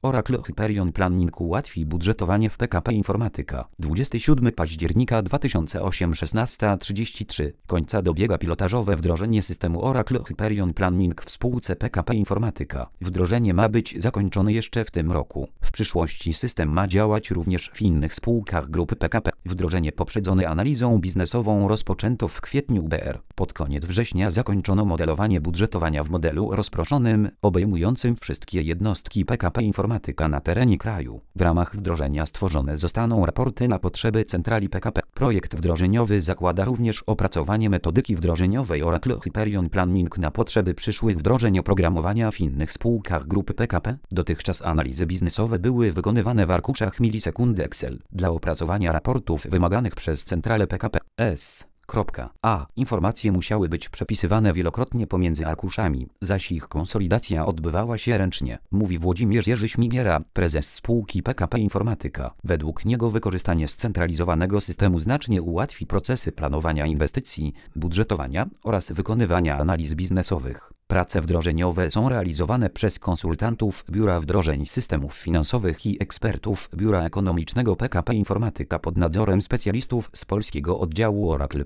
Oracle Hyperion Planning ułatwi budżetowanie w PKP Informatyka. 27 października 2008 16:33. Końca dobiega pilotażowe wdrożenie systemu Oracle Hyperion Planning w spółce PKP Informatyka. Wdrożenie ma być zakończone jeszcze w tym roku. W przyszłości system ma działać również w innych spółkach grupy PKP. Wdrożenie poprzedzone analizą biznesową rozpoczęto w kwietniu br. Pod koniec września zakończono modelowanie budżetowania w modelu rozproszonym, obejmującym wszystkie jednostki PKP Informatyka na terenie kraju. W ramach wdrożenia stworzone zostaną raporty na potrzeby centrali PKP. Projekt wdrożeniowy zakłada również opracowanie metodyki wdrożeniowej Oracle Hyperion Planning na potrzeby przyszłych wdrożeń oprogramowania w innych spółkach grupy PKP. Dotychczas analizy biznesowe były wykonywane w arkuszach milisekundy Excel. Dla opracowania raportów wymaganych przez centralę PKP S.A. Informacje musiały być przepisywane wielokrotnie pomiędzy arkuszami, zaś ich konsolidacja odbywała się ręcznie, mówi Włodzimierz Jerzy Śmigiera, prezes spółki PKP Informatyka. Według niego wykorzystanie scentralizowanego systemu znacznie ułatwi procesy planowania inwestycji, budżetowania oraz wykonywania analiz biznesowych. Prace wdrożeniowe są realizowane przez konsultantów Biura Wdrożeń Systemów Finansowych i ekspertów Biura Ekonomicznego PKP Informatyka pod nadzorem specjalistów z polskiego oddziału Oracle.